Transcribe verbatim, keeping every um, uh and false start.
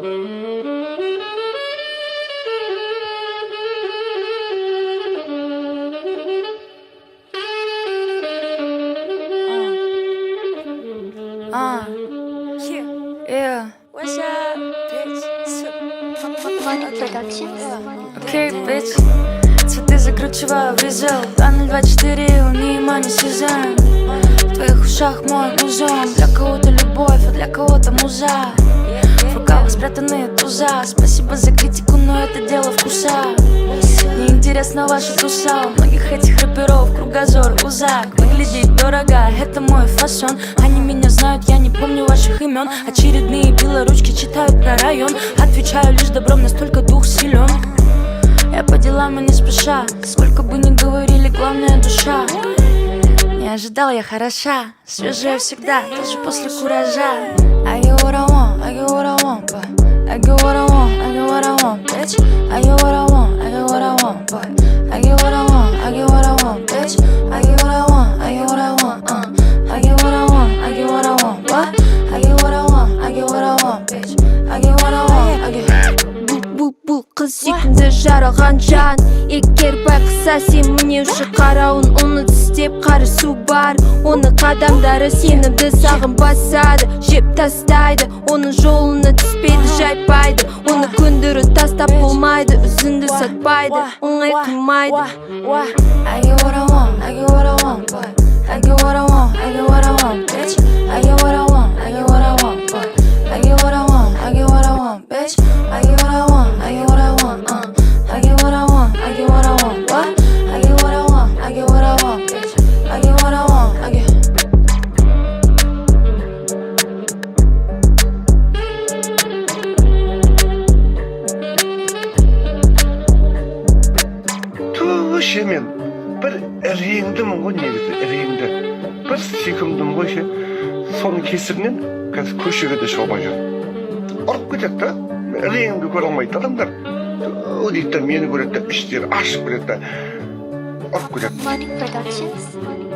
Uh, yeah. What's up, bitch? Money Productions. Окей, bitch. Цветы закручиваю в резил. два ноль два четыре, у Нимани сезон. В твоих ушах мой музон. Для кого-то любовь, а для кого-то муза. В рукавах спрятанные туза. Спасибо за критику, но это дело вкуса. Неинтересна ваша туса. У многих этих рэперов кругозор узак. Выглядеть дорого, это мой фасон. Они меня знают, я не помню ваших имен. Очередные белоручки читают про район. Отвечаю лишь добром, настолько дух силен. Я по делам и не спеша. Сколько бы ни говорили, главное душа. Не ожидал, я хороша. Свежая всегда, даже после куража. I get what I want, I get what I want, but I get what I want, I get what I want, bitch. I get what I want, I get what I want, but I get what I want, I get what I want, bitch. I get what I want, I get what I want, uh. I get what I want, I get what I want, what? I get what I want, I get what I want, bitch. I get what I want, I get. Бұл қыз сүйкімді жаралған жан. Егер байқаса сен міне ұшы қарауын, оны тістеп қарысу бар. Оны қадамдары сенімді сағынбасады, жеп тастайды. Оның жолына түспейді, жайпайды. Оны көндірі тастап болмайды, үзінді сатпайды, оңай қылмайды. I get what I want, I get what I want, but I get what I want, I get what I want, bitch. I get what I want, I get what I want, but I get what I want, I get what I want, bitch. I get what I want, I get what I want, uh. I get what I want, I get what I want, what? I get what I want, I get what I want, bitch. I get what I want, I get. Туши мен бір іреңдімін ғой, негізі іреңді. Бір сүйкімдім ғой ше. Соның кесірінен қазір көшеге де шыға алмай жүрмін. Ұрып кетеді да. Іреңді көре алмайды адамдар. О дейді, мені көреді, іштері ашып кетеді. Ұрып кетеді. Money Productions.